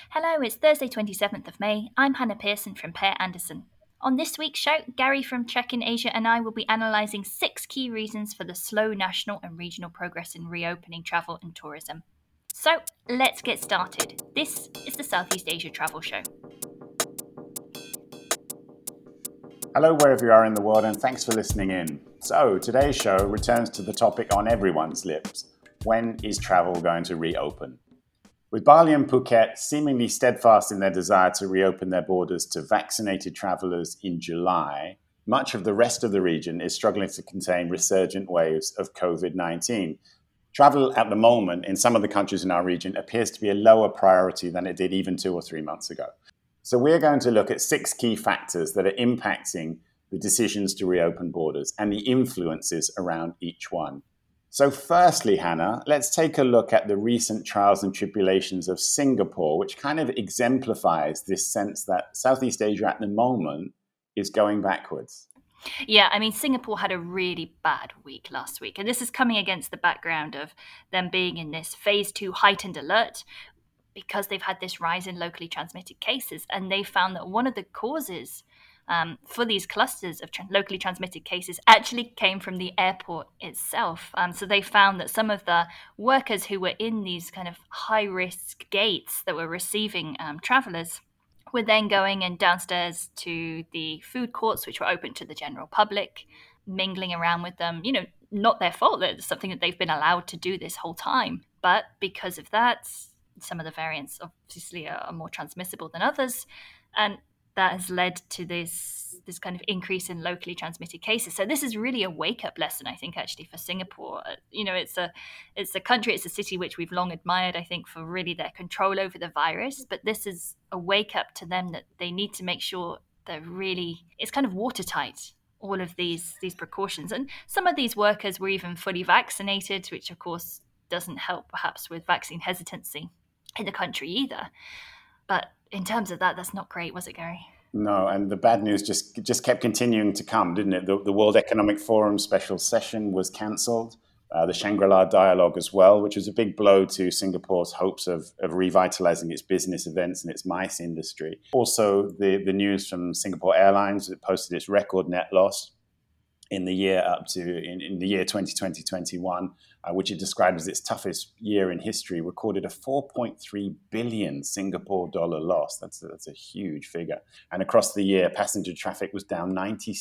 Hello, it's Thursday 27th of May. I'm Hannah Pearson from Per Anderson. On this week's show, Gary from Trek in Asia and I will be analysing 6 key reasons for the slow national and regional progress in reopening travel and tourism. So, let's get started. This is the Southeast Asia Travel Show. Hello, wherever you are in the world, and thanks for listening in. So, today's show returns to the topic on everyone's lips. When is travel going to reopen? With Bali and Phuket seemingly steadfast in their desire to reopen their borders to vaccinated travellers in July, much of the rest of the region is struggling to contain resurgent waves of COVID-19. Travel at the moment in some of the countries in our region appears to be a lower priority than it did even 2 or 3 months ago. So we're going to look at 6 key factors that are impacting the decisions to reopen borders and the influences around each one. So firstly, Hannah, let's take a look at the recent trials and tribulations of Singapore, which kind of exemplifies this sense that Southeast Asia at the moment is going backwards. Yeah, I mean, Singapore had a really bad week last week, and this is coming against the background of them being in this phase 2 heightened alert because they've had this rise in locally transmitted cases, and they found that one of the causes for these clusters of locally transmitted cases actually came from the airport itself. So they found that some of the workers who were in these kind of high-risk gates that were receiving travellers were then going in downstairs to the food courts, which were open to the general public, mingling around with them. You know, not their fault. It's something that they've been allowed to do this whole time. But because of that, some of the variants obviously are more transmissible than others. And that has led to this kind of increase in locally transmitted cases. So this is really a wake-up lesson, I think, actually, for Singapore. You know, it's a country, it's a city which we've long admired, I think, for really their control over the virus. But this is a wake-up to them that they need to make sure it's kind of watertight, all of these precautions. And some of these workers were even fully vaccinated, which, of course, doesn't help perhaps with vaccine hesitancy in the country either. But in terms of that, that's not great, was it, Gary? No, and the bad news just kept continuing to come, didn't it? The World Economic Forum special session was cancelled, the Shangri-La Dialogue as well, which was a big blow to Singapore's hopes of revitalizing its business events and its MICE industry. Also, the news from Singapore Airlines, it posted its record net loss in the year in the year 2020-21, which it described as its toughest year in history, recorded a 4.3 billion Singapore dollar loss. That's a huge figure. And across the year, passenger traffic was down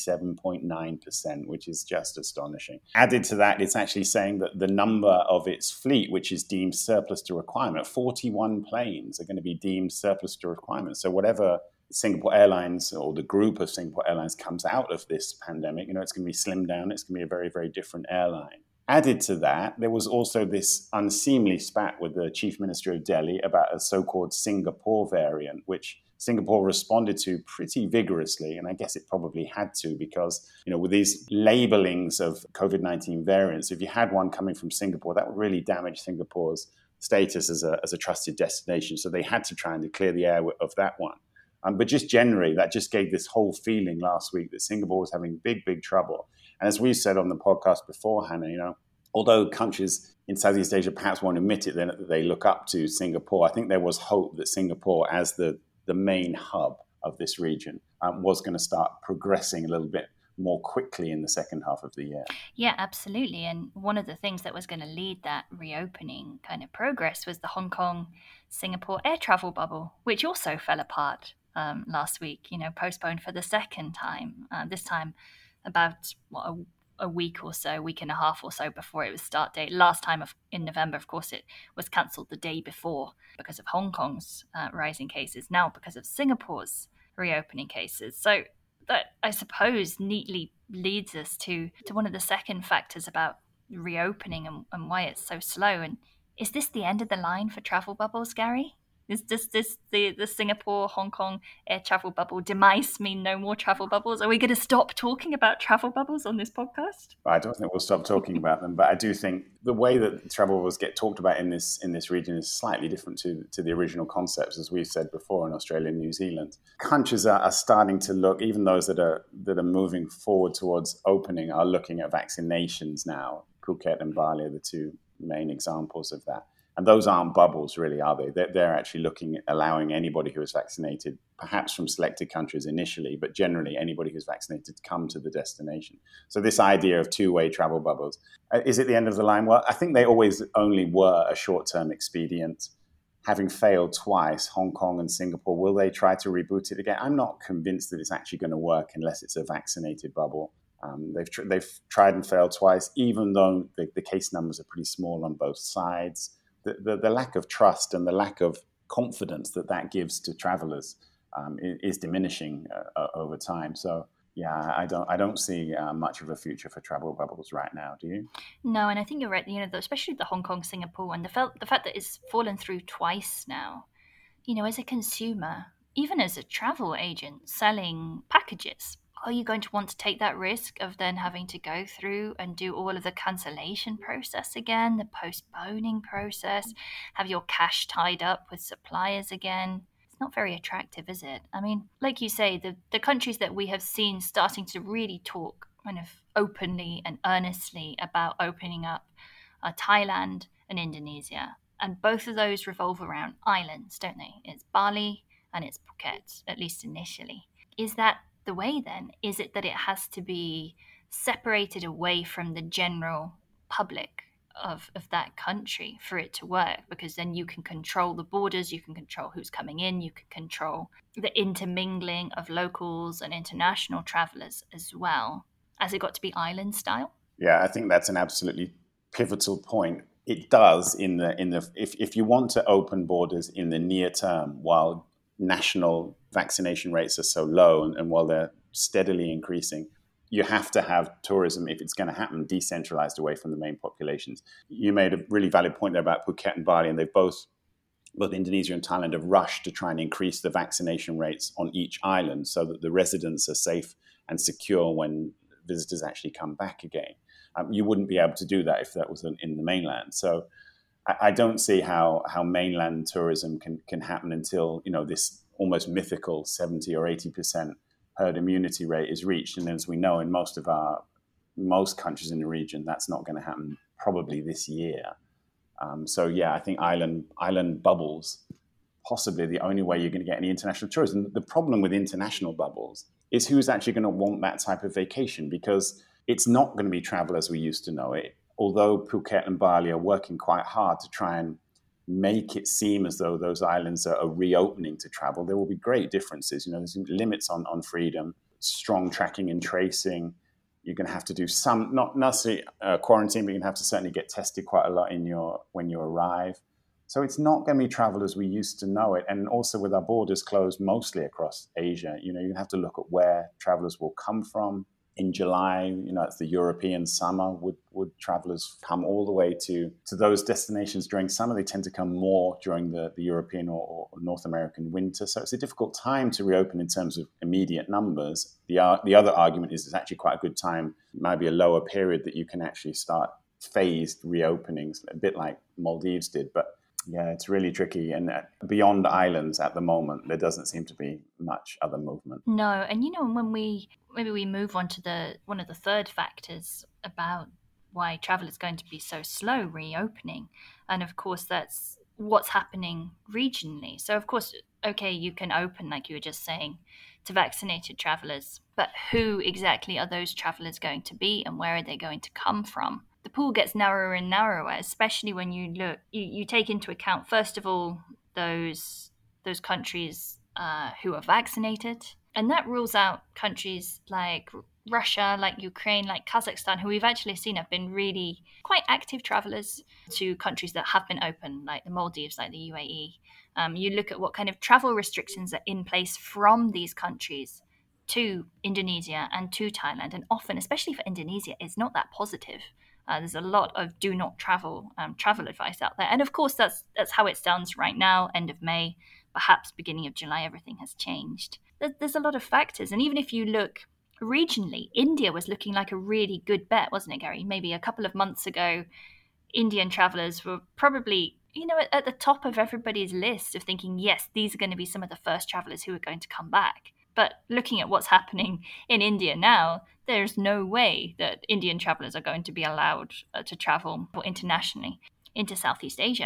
97.9%, which is just astonishing. Added to that, it's actually saying that the number of its fleet, which is deemed surplus to requirement, 41 planes are going to be deemed surplus to requirement. So whatever Singapore Airlines or the group of Singapore Airlines comes out of this pandemic, it's going to be slimmed down. It's going to be a very, very different airline. Added to that, there was also this unseemly spat with the Chief Minister of Delhi about a so-called Singapore variant, which Singapore responded to pretty vigorously. And I guess it probably had to because, with these labelings of COVID-19 variants, if you had one coming from Singapore, that would really damage Singapore's status as a trusted destination. So they had to try and clear the air of that one. But just generally, that just gave this whole feeling last week that Singapore was having big, big trouble. And as we said on the podcast before, Hannah, although countries in Southeast Asia perhaps won't admit it, that they look up to Singapore, I think there was hope that Singapore, as the main hub of this region, was going to start progressing a little bit more quickly in the second half of the year. Yeah, absolutely. And one of the things that was going to lead that reopening kind of progress was the Hong Kong-Singapore air travel bubble, which also fell apart last week, postponed for the second time, this time about a week or so, week and a half or so before it was start date. Last time in November, of course, it was cancelled the day before because of Hong Kong's rising cases, now because of Singapore's reopening cases. So that, I suppose, neatly leads us to one of the second factors about reopening and why it's so slow. And is this the end of the line for travel bubbles, Gary? Is this the Singapore, Hong Kong air travel bubble demise mean no more travel bubbles? Are we going to stop talking about travel bubbles on this podcast? I don't think we'll stop talking about them, but I do think the way that travel bubbles get talked about in this region is slightly different to the original concepts, as we've said before in Australia and New Zealand. Countries are starting to look, even those that are moving forward towards opening, are looking at vaccinations now. Phuket and Bali are the two main examples of that. And those aren't bubbles, really, are they? They're actually looking at allowing anybody who is vaccinated, perhaps from selected countries initially, but generally anybody who's vaccinated to come to the destination. So this idea of two-way travel bubbles, is it the end of the line? Well, I think they always only were a short-term expedient. Having failed twice, Hong Kong and Singapore, will they try to reboot it again? I'm not convinced that it's actually going to work unless it's a vaccinated bubble. They've tried and failed twice, even though the case numbers are pretty small on both sides. The lack of trust and the lack of confidence that gives to travelers is diminishing over time. So yeah, I don't see much of a future for travel bubbles right now. Do you? No, and I think you're right. Especially the Hong Kong, Singapore one, the fact that it's fallen through twice now. As a consumer, even as a travel agent selling packages, are you going to want to take that risk of then having to go through and do all of the cancellation process again, the postponing process, have your cash tied up with suppliers again? It's not very attractive, is it? I mean, like you say, the countries that we have seen starting to really talk kind of openly and earnestly about opening up are Thailand and Indonesia. And both of those revolve around islands, don't they? It's Bali and it's Phuket, at least initially. Is that the way then? Is it that it has to be separated away from the general public of that country for it to work? Because then you can control the borders, you can control who's coming in, you can control the intermingling of locals and international travelers as well. Has it got to be island style? Yeah, I think that's an absolutely pivotal point. It does if you want to open borders in the near term while national vaccination rates are so low and while they're steadily increasing, you have to have tourism, if it's going to happen, decentralized away from the main populations. You made a really valid point there about Phuket and Bali, and they've both Indonesia and Thailand have rushed to try and increase the vaccination rates on each island so that the residents are safe and secure when visitors actually come back again. You wouldn't be able to do that if that was in the mainland. So I don't see how mainland tourism can happen until this almost mythical 70 or 80% herd immunity rate is reached. And as we know, in most countries in the region, that's not going to happen probably this year. So yeah, I think island bubbles possibly the only way you're going to get any international tourism. The problem with international bubbles is who's actually going to want that type of vacation, because it's not going to be travel as we used to know it. Although Phuket and Bali are working quite hard to try and make it seem as though those islands are reopening to travel, there will be great differences. There's limits on freedom, strong tracking and tracing. You're going to have to do some, not necessarily quarantine, but you're going to have to certainly get tested quite a lot when you arrive. So it's not going to be travel as we used to know it. And also with our borders closed mostly across Asia, you're going to have to look at where travelers will come from. In July, it's the European summer. Would travelers come all the way to those destinations during summer? They tend to come more during the European or North American winter. So it's a difficult time to reopen in terms of immediate numbers. The other argument is it's actually quite a good time, maybe a lower period, that you can actually start phased reopenings, a bit like Maldives did. But yeah, it's really tricky. And beyond islands at the moment, there doesn't seem to be much other movement. No. And, when we move on to one of the third factors about why travel is going to be so slow reopening. And of course, that's what's happening regionally. So of course, okay, you can open, like you were just saying, to vaccinated travelers, but who exactly are those travelers going to be and where are they going to come from? The pool gets narrower and narrower, especially when you take into account, first of all, those countries who are vaccinated. And that rules out countries like Russia, like Ukraine, like Kazakhstan, who we've actually seen have been really quite active travelers to countries that have been open, like the Maldives, like the UAE. You look at what kind of travel restrictions are in place from these countries to Indonesia and to Thailand. And often, especially for Indonesia, it's not that positive. There's a lot of do not travel advice out there. And of course, that's how it stands right now, end of May, perhaps beginning of July, everything has changed. There's a lot of factors. And even if you look regionally, India was looking like a really good bet, wasn't it, Gary? Maybe a couple of months ago, Indian travelers were probably, at the top of everybody's list of thinking, yes, these are going to be some of the first travelers who are going to come back. But looking at what's happening in India now, there's no way that Indian travelers are going to be allowed to travel internationally into Southeast Asia.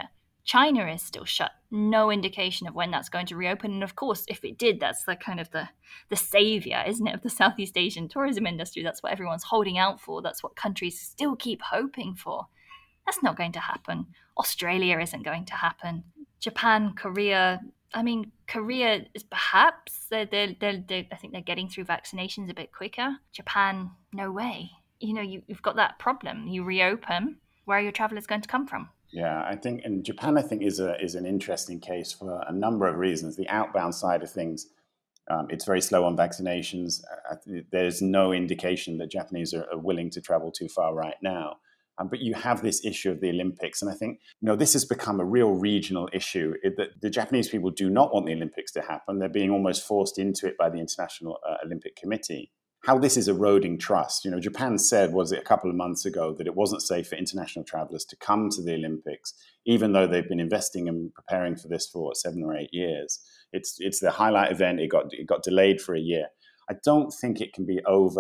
China is still shut. No indication of when that's going to reopen. And of course, if it did, that's the kind of the savior, isn't it, of the Southeast Asian tourism industry? That's what everyone's holding out for. That's what countries still keep hoping for. That's not going to happen. Australia isn't going to happen. Japan, Korea. I mean, Korea is perhaps I think they're getting through vaccinations a bit quicker. Japan, no way. You've got that problem. You reopen, where are your travelers going to come from? Yeah, I think, and Japan, I think, is an interesting case for a number of reasons. The outbound side of things, it's very slow on vaccinations. There's no indication that Japanese are willing to travel too far right now. But you have this issue of the Olympics, and I think this has become a real regional issue. The Japanese people do not want the Olympics to happen. They're being almost forced into it by the International Olympic Committee. How this is eroding trust. Japan said, was it a couple of months ago, that it wasn't safe for international travelers to come to the Olympics, even though they've been investing and preparing for this for 7 or 8 years. It's the highlight event. It got delayed for a year. I don't think it can be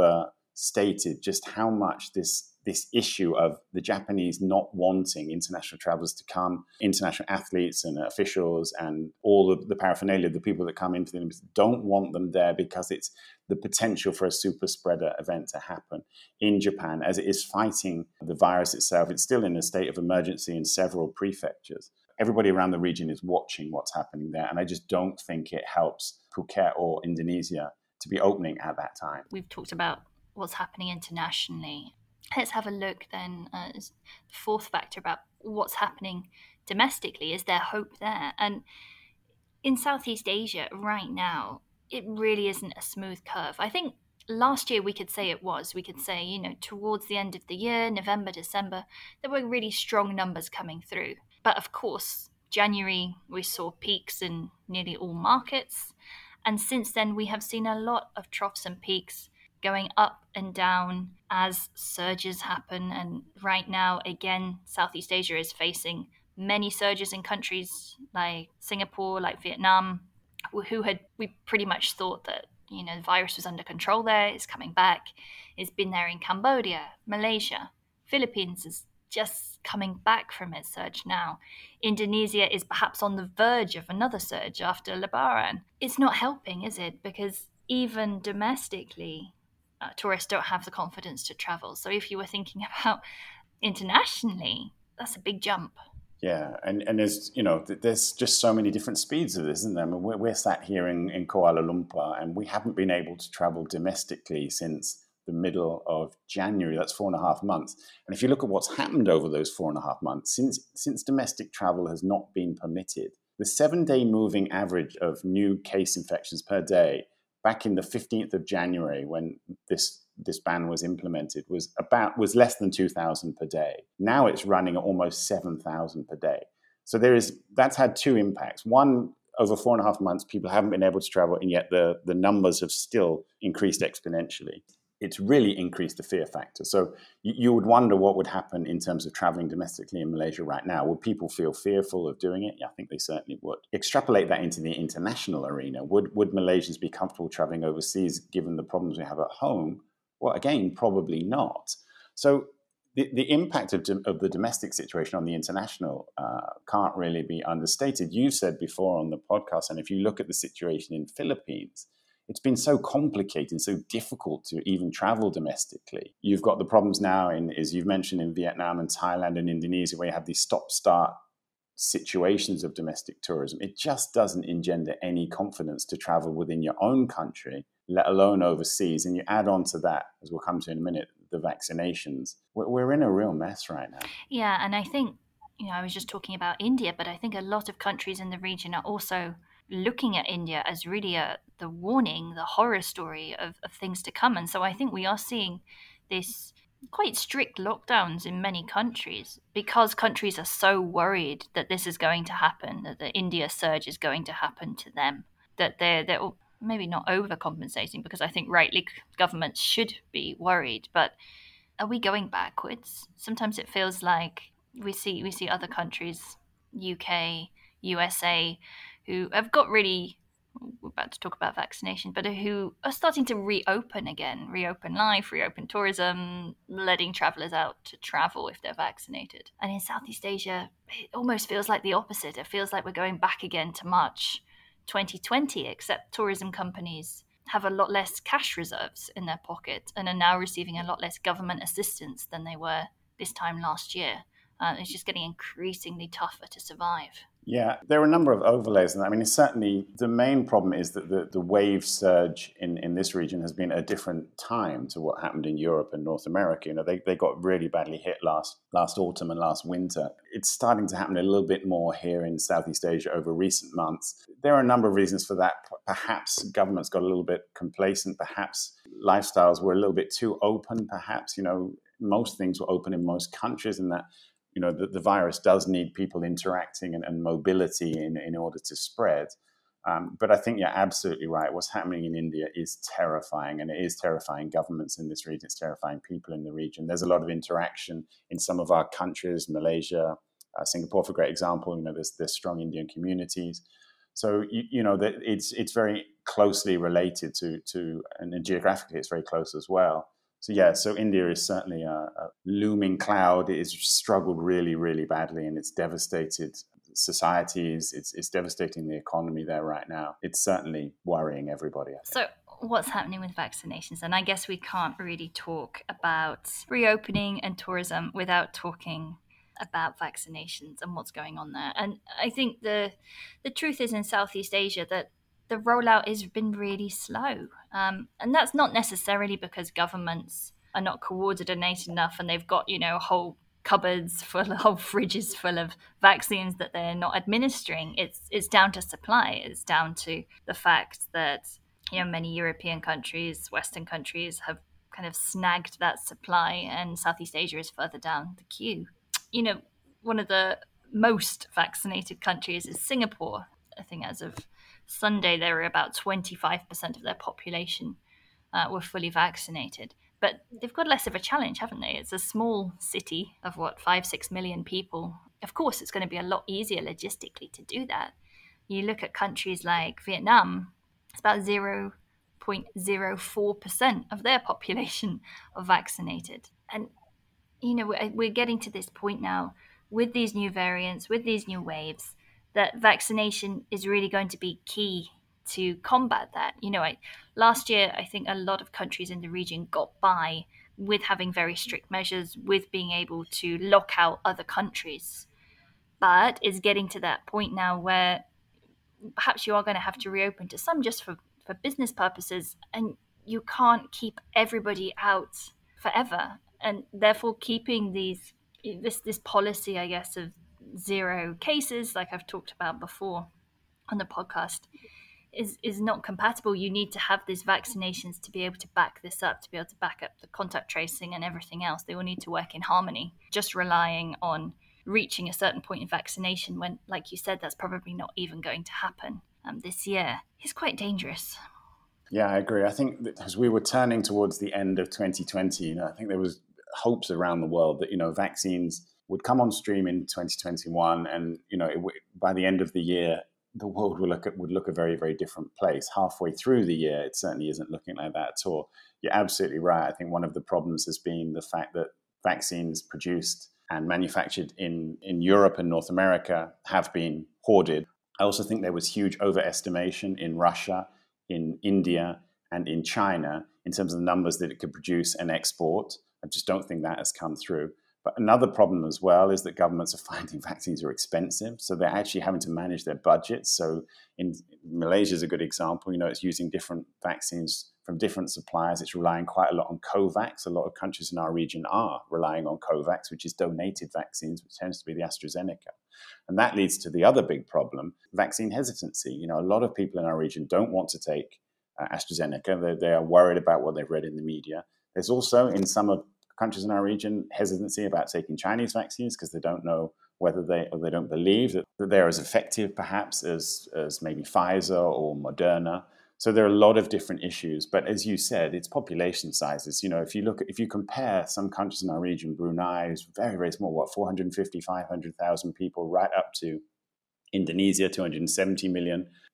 overstated just how much this issue of the Japanese not wanting international travelers to come, international athletes and officials and all of the paraphernalia, the people that come into the Olympics, don't want them there because it's the potential for a super spreader event to happen in Japan as it is fighting the virus itself. It's still in a state of emergency in several prefectures. Everybody around the region is watching what's happening there, and I just don't think it helps Phuket or Indonesia to be opening at that time. We've talked about what's happening internationally. Let's have a look then at the fourth factor about what's happening domestically. Is there hope there? And in Southeast Asia right now, it really isn't a smooth curve. I think last year we could say it was. We could say, towards the end of the year, November, December, there were really strong numbers coming through. But of course, January, we saw peaks in nearly all markets. And since then, we have seen a lot of troughs and peaks going up and down as surges happen. And right now, again, Southeast Asia is facing many surges in countries like Singapore, like Vietnam, we pretty much thought that, the virus was under control there, it's coming back. It's been there in Cambodia, Malaysia. Philippines is just coming back from its surge now. Indonesia is perhaps on the verge of another surge after Lebaran. It's not helping, is it? Because even domestically, tourists don't have the confidence to travel. So if you were thinking about internationally, that's a big jump. Yeah, and there's just so many different speeds of this, isn't there? I mean, we're sat here in Kuala Lumpur, and we haven't been able to travel domestically since the middle of January. That's 4.5 months. And if you look at what's happened over those 4.5 months, since domestic travel has not been permitted, the 7-day moving average of new case infections per day back in the 15th of January, when this ban was implemented, was less than 2,000 per day. Now it's running at almost 7,000 per day. So that's had two impacts. One, over 4.5 months, people haven't been able to travel, and yet the numbers have still increased exponentially. It's really increased the fear factor. So you would wonder what would happen in terms of traveling domestically in Malaysia right now. Would people feel fearful of doing it? Yeah, I think they certainly would. Extrapolate that into the international arena. Would Malaysians be comfortable traveling overseas given the problems we have at home? Well, again, probably not. So the impact of the domestic situation on the international can't really be understated. You said before on the podcast, and if you look at the situation in Philippines, it's been so complicated, so difficult to even travel domestically. You've got the problems now, as you've mentioned, in Vietnam and Thailand and Indonesia, where you have these stop-start situations of domestic tourism. It just doesn't engender any confidence to travel within your own country, let alone overseas. And you add on to that, as we'll come to in a minute, the vaccinations. We're in a real mess right now. Yeah, and I think, I was just talking about India, but I think a lot of countries in the region are also looking at India as really the warning, the horror story of things to come. And so I think we are seeing this quite strict lockdowns in many countries because countries are so worried that this is going to happen, that the India surge is going to happen to them, that they're maybe not overcompensating, because I think rightly governments should be worried. But are we going backwards? Sometimes it feels like we see other countries, UK, USA, who have got really we're about to talk about vaccination, but who are starting to reopen again, reopen life, reopen tourism, letting travelers out to travel if they're vaccinated. And in Southeast Asia, it almost feels like the opposite. It feels like we're going back again to March 2020, except tourism companies have a lot less cash reserves in their pocket and are now receiving a lot less government assistance than they were this time last year. It's just getting increasingly tougher to survive. Yeah, there are a number of overlays. I mean, it's certainly the main problem is that the wave surge in this region has been at a different time to what happened in Europe and North America. You know, they got really badly hit last autumn and last winter. It's starting to happen a little bit more here in Southeast Asia over recent months. There are a number of reasons for that. Perhaps governments got a little bit complacent. Perhaps lifestyles were a little bit too open. Perhaps, you know, most things were open in most countries, and that you know, the virus does need people interacting and mobility in order to spread. But I think you're absolutely right. What's happening in India is terrifying, and it is terrifying governments in this region. It's terrifying people in the region. There's a lot of interaction in some of our countries, Malaysia, Singapore, for a great example. You know, there's strong Indian communities. So, you know, that it's very closely related to, and geographically it's very close as well. So yeah, so India is certainly a looming cloud. It has struggled really, really badly, and it's devastated societies. It's devastating the economy there right now. It's certainly worrying everybody, I think. So what's happening with vaccinations? And I guess we can't really talk about reopening and tourism without talking about vaccinations and what's going on there. And I think the truth is in Southeast Asia that the rollout has been really slow. And that's not necessarily because governments are not coordinated enough and they've got, you know, whole cupboards full, whole fridges full of vaccines that they're not administering. It's down to supply. It's down to the fact that, you know, many European countries, Western countries have kind of snagged that supply, and Southeast Asia is further down the queue. You know, one of the most vaccinated countries is Singapore. I think as of Sunday, there were about 25% of their population were fully vaccinated. But they've got less of a challenge, haven't they? It's a small city of 5-6 million people. Of course, it's going to be a lot easier logistically to do that. You look at countries like Vietnam, it's about 0.04% of their population are vaccinated. And, you know, we're getting to this point now with these new variants, with these new waves, that vaccination is really going to be key to combat that. You know, last year, I think a lot of countries in the region got by with having very strict measures, with being able to lock out other countries. But it's getting to that point now where perhaps you are going to have to reopen to some just for business purposes, and you can't keep everybody out forever. And therefore keeping this policy, I guess, of 0 cases, like I've talked about before on the podcast, is not compatible. You need to have these vaccinations to be able to back this up, to be able to back up the contact tracing and everything else. They all need to work in harmony. Just relying on reaching a certain point in vaccination when, like you said, that's probably not even going to happen this year is quite dangerous. Yeah, I agree. I think that as we were turning towards the end of 2020, you know, I think there was hopes around the world that, you know, vaccines would come on stream in 2021, and, you know, by the end of the year, the world would look a very, very different place. Halfway through the year, it certainly isn't looking like that at all. You're absolutely right. I think one of the problems has been the fact that vaccines produced and manufactured in Europe and North America have been hoarded. I also think there was huge overestimation in Russia, in India, and in China in terms of the numbers that it could produce and export. I just don't think that has come through. But another problem as well is that governments are finding vaccines are expensive, so they're actually having to manage their budgets. So in Malaysia is a good example. You know, it's using different vaccines from different suppliers. It's relying quite a lot on COVAX. A lot of countries in our region are relying on COVAX, which is donated vaccines, which tends to be the AstraZeneca. And that leads to the other big problem, vaccine hesitancy. You know, a lot of people in our region don't want to take AstraZeneca. They are worried about what they've read in the media. There's also, in some of countries in our region, hesitancy about taking Chinese vaccines because they don't know whether they don't believe that they're as effective perhaps as maybe Pfizer or Moderna. So there are a lot of different issues. But as you said, it's population sizes. You know, if you compare some countries in our region, Brunei is very, very small, 450, 500,000 people, right up to Indonesia, 270 million,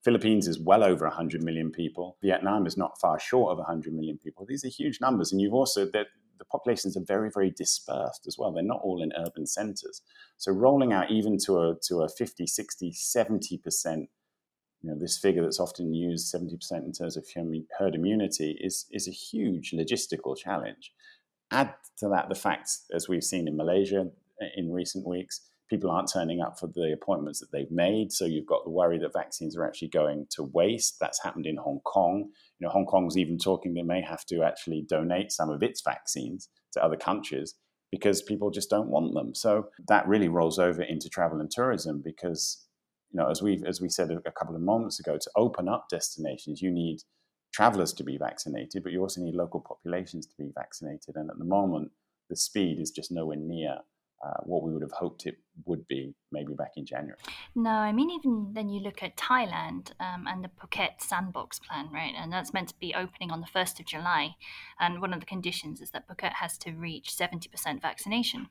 Philippines is well over 100 million people. Vietnam is not far short of 100 million people. These are huge numbers. And you've also, the populations are very, very dispersed as well. They're not all in urban centers. So rolling out even to a 50, 60, 70%, this figure that's often used, 70% in terms of herd immunity, is a huge logistical challenge. Add to that the fact, as we've seen in Malaysia in recent weeks, people aren't turning up for the appointments that they've made. So you've got the worry that vaccines are actually going to waste. That's happened in Hong Kong. Hong Kong's even talking they may have to actually donate some of its vaccines to other countries because people just don't want them. So that really rolls over into travel and tourism because, as we said a couple of moments ago, to open up destinations, you need travelers to be vaccinated, but you also need local populations to be vaccinated. And at the moment, the speed is just nowhere near what we would have hoped it would be maybe back in January. No, I mean, even then you look at Thailand and the Phuket Sandbox plan, right? And that's meant to be opening on the 1st of July. And one of the conditions is that Phuket has to reach 70% vaccination.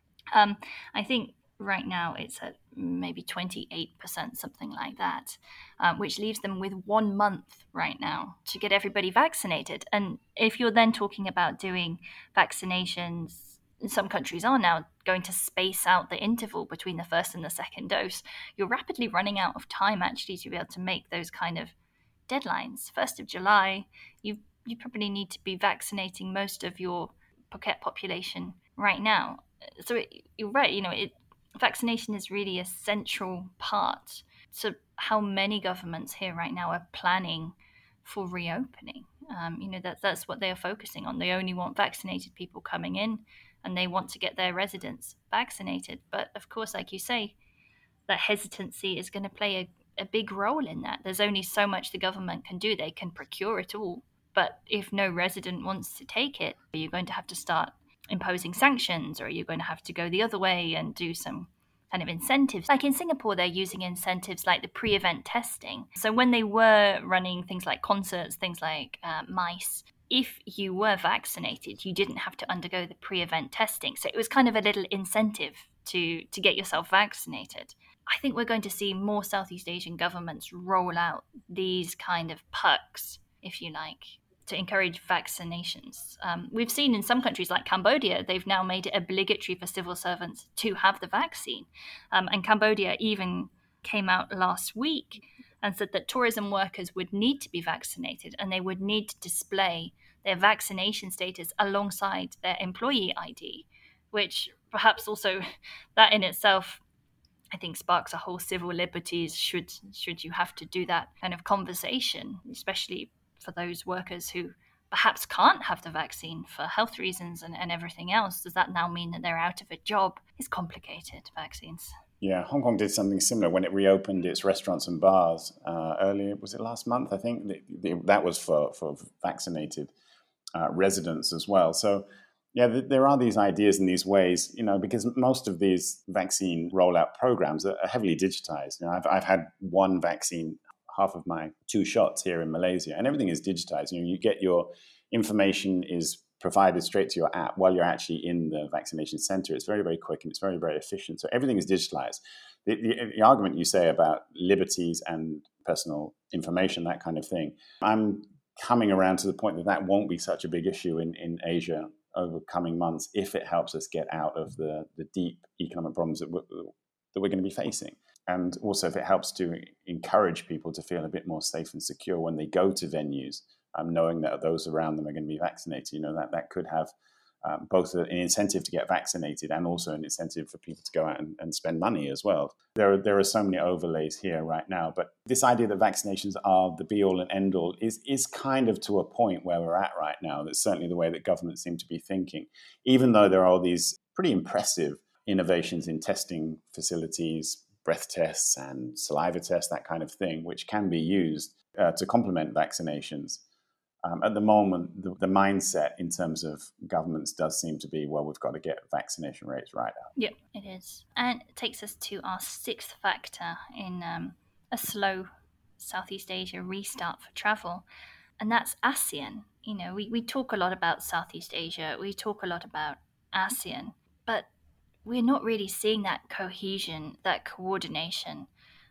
I think right now it's at maybe 28%, something like that, which leaves them with 1 month right now to get everybody vaccinated. And if you're then talking about doing vaccinations, some countries are now going to space out the interval between the first and the second dose, you're rapidly running out of time actually to be able to make those kind of deadlines. 1st of July, you probably need to be vaccinating most of your Phuket population right now. So you're right, vaccination is really a central part to how many governments here right now are planning for reopening. That's what they are focusing on. They only want vaccinated people coming in, and they want to get their residents vaccinated. But of course, like you say, that hesitancy is going to play a big role in that. There's only so much the government can do. They can procure it all. But if no resident wants to take it, are you going to have to start imposing sanctions, or are you going to have to go the other way and do some kind of incentives? Like in Singapore, they're using incentives like the pre-event testing. So when they were running things like concerts, things like MICE, if you were vaccinated, you didn't have to undergo the pre-event testing. So it was kind of a little incentive to get yourself vaccinated. I think we're going to see more Southeast Asian governments roll out these kind of perks, if you like, to encourage vaccinations. We've seen in some countries like Cambodia, they've now made it obligatory for civil servants to have the vaccine. And Cambodia even came out last week and said that tourism workers would need to be vaccinated, and they would need to display their vaccination status alongside their employee ID, which perhaps also that in itself, I think, sparks a whole civil liberties should you have to do that kind of conversation, especially for those workers who perhaps can't have the vaccine for health reasons and everything else. Does that now mean that they're out of a job? It's complicated, vaccines. Yeah, Hong Kong did something similar when it reopened its restaurants and bars earlier. Was it last month? I think that was for vaccinated residents as well. So, yeah, there are these ideas and these ways, because most of these vaccine rollout programs are heavily digitized. I've had one vaccine, half of my 2 shots here in Malaysia, and everything is digitized. You get your information is provided straight to your app while you're actually in the vaccination center. It's very, very quick and it's very, very efficient. So everything is digitalized. The argument you say about liberties and personal information, that kind of thing, I'm coming around to the point that won't be such a big issue in Asia over coming months if it helps us get out of the deep economic problems that we're going to be facing. And also if it helps to encourage people to feel a bit more safe and secure when they go to venues, knowing that those around them are going to be vaccinated, that could have both an incentive to get vaccinated and also an incentive for people to go out and spend money as well. There are so many overlays here right now, but this idea that vaccinations are the be-all and end-all is kind of to a point where we're at right now. That's certainly the way that governments seem to be thinking, even though there are all these pretty impressive innovations in testing facilities, breath tests and saliva tests, that kind of thing, which can be used to complement vaccinations. At the moment, the mindset in terms of governments does seem to be, well, we've got to get vaccination rates right up. Yep, it is. And it takes us to our 6th factor in a slow Southeast Asia restart for travel, and that's ASEAN. We talk a lot about Southeast Asia, we talk a lot about ASEAN, but we're not really seeing that cohesion, that coordination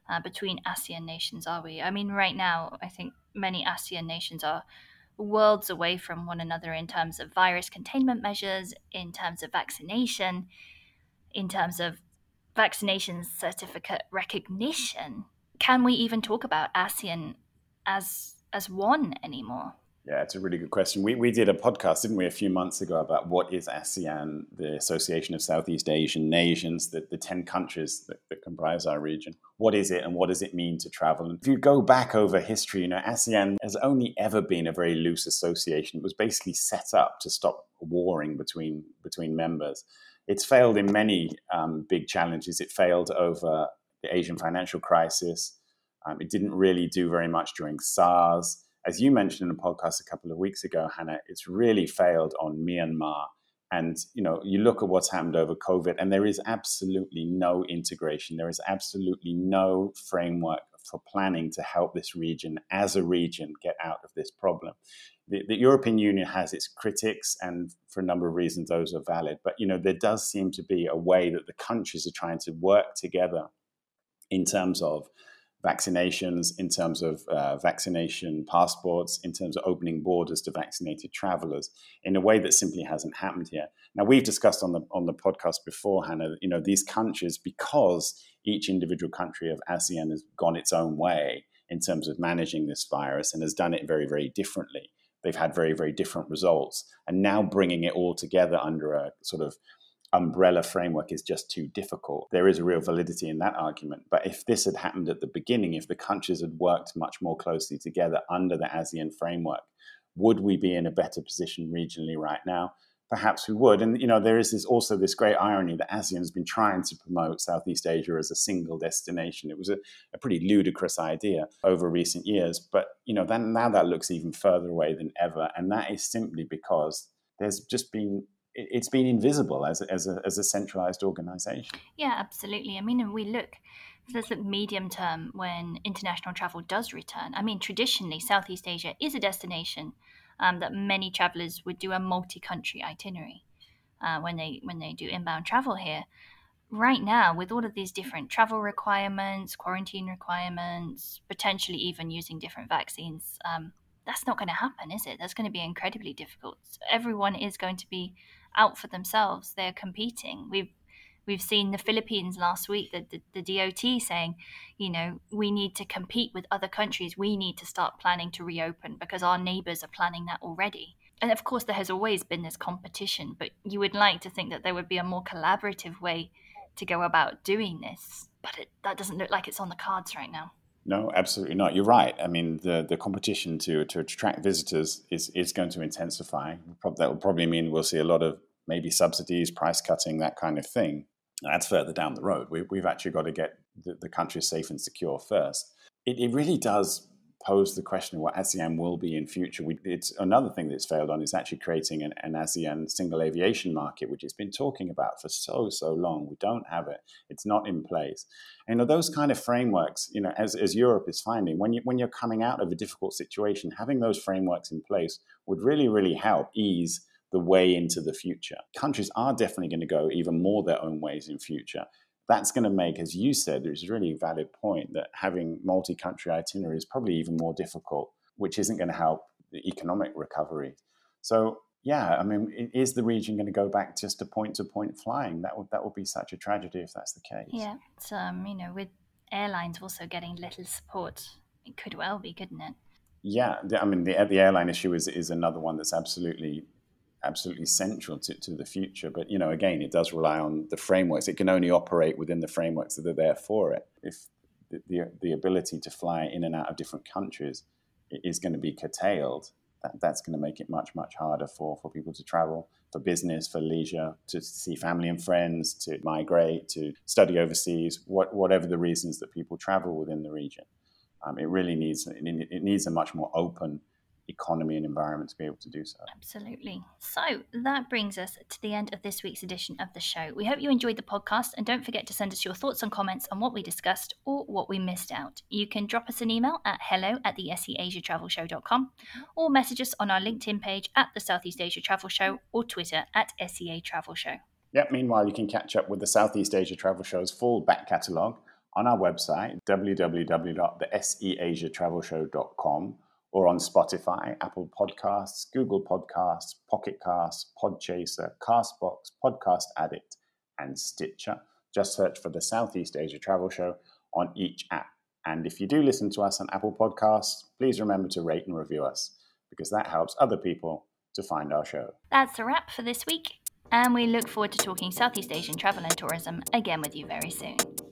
between ASEAN nations, are we? I mean, right now, I think many ASEAN nations are worlds away from one another in terms of virus containment measures, in terms of vaccination, in terms of vaccination certificate recognition. Can we even talk about ASEAN as one anymore? Yeah, it's a really good question. We did a podcast, didn't we, a few months ago about what is ASEAN, the Association of Southeast Asian Nations, the 10 countries that comprise our region. What is it and what does it mean to travel? And if you go back over history, ASEAN has only ever been a very loose association. It was basically set up to stop warring between members. It's failed in many big challenges. It failed over the Asian financial crisis. It didn't really do very much during SARS. As you mentioned in a podcast a couple of weeks ago, Hannah, it's really failed on Myanmar. And, you look at what's happened over COVID, and there is absolutely no integration. There is absolutely no framework for planning to help this region as a region get out of this problem. The European Union has its critics, and for a number of reasons, those are valid. But, there does seem to be a way that the countries are trying to work together in terms of vaccinations, in terms of vaccination passports, in terms of opening borders to vaccinated travelers, in a way that simply hasn't happened here. Now, we've discussed on the podcast before, Hannah, these countries, because each individual country of ASEAN has gone its own way in terms of managing this virus and has done it very, very differently. They've had very, very different results. And now bringing it all together under a sort of umbrella framework is just too difficult. There is a real validity in that argument. But if this had happened at the beginning, if the countries had worked much more closely together under the ASEAN framework, would we be in a better position regionally right now? Perhaps we would. And, there is also this great irony that ASEAN has been trying to promote Southeast Asia as a single destination. It was a pretty ludicrous idea over recent years. But, now that looks even further away than ever. And that is simply because there's just been it's been invisible as a centralized organization. Yeah, absolutely. I mean, if we look, let's look medium term when international travel does return. I mean, traditionally, Southeast Asia is a destination that many travelers would do a multi-country itinerary when they do inbound travel here. Right now, with all of these different travel requirements, quarantine requirements, potentially even using different vaccines, that's not going to happen, is it? That's going to be incredibly difficult. Everyone is going to be out for themselves. They're competing. We've seen the Philippines last week, the DOT saying, we need to compete with other countries. We need to start planning to reopen because our neighbors are planning that already. And of course, there has always been this competition, but you would like to think that there would be a more collaborative way to go about doing this. But that doesn't look like it's on the cards right now. No, absolutely not. You're right. I mean, the competition to attract visitors is going to intensify. That will probably mean we'll see a lot of maybe subsidies, price cutting, that kind of thing. That's further down the road. We've actually got to get the country safe and secure first. It really does pose the question of what ASEAN will be in future. It's another thing that's failed on is actually creating an ASEAN single aviation market, which it's been talking about for so long. We don't have it. It's not in place. And those kind of frameworks, as Europe is finding, when you're coming out of a difficult situation, having those frameworks in place would really, really help ease the way into the future. Countries are definitely going to go even more their own ways in future. That's going to make, as you said, there's a really valid point that having multi-country itinerary is probably even more difficult, which isn't going to help the economic recovery. So, yeah, I mean, is the region going to go back just to point flying? That would be such a tragedy if that's the case. Yeah, it's, with airlines also getting little support, it could well be, couldn't it? Yeah, I mean, the airline issue is another one that's absolutely central to the future. But, again, it does rely on the frameworks. It can only operate within the frameworks that are there for it. If the ability to fly in and out of different countries is going to be curtailed, that's going to make it much, much harder for people to travel, for business, for leisure, to see family and friends, to migrate, to study overseas, whatever the reasons that people travel within the region. It really needs a much more open economy and environment to be able to do so. Absolutely. So that brings us to the end of this week's edition of the show. We hope you enjoyed the podcast, and don't forget to send us your thoughts and comments on what we discussed or what we missed out. You can drop us an email at hello@theSEAsiatravelshow.com or message us on our LinkedIn page at the Southeast Asia Travel Show or Twitter at SEA Travel Show. Yep. Meanwhile, you can catch up with the Southeast Asia Travel Show's full back catalogue on our website, www.theseasiatravelshow.com, or on Spotify, Apple Podcasts, Google Podcasts, Pocket Casts, Podchaser, Castbox, Podcast Addict, and Stitcher. Just search for the Southeast Asia Travel Show on each app. And if you do listen to us on Apple Podcasts, please remember to rate and review us, because that helps other people to find our show. That's a wrap for this week, and we look forward to talking Southeast Asian travel and tourism again with you very soon.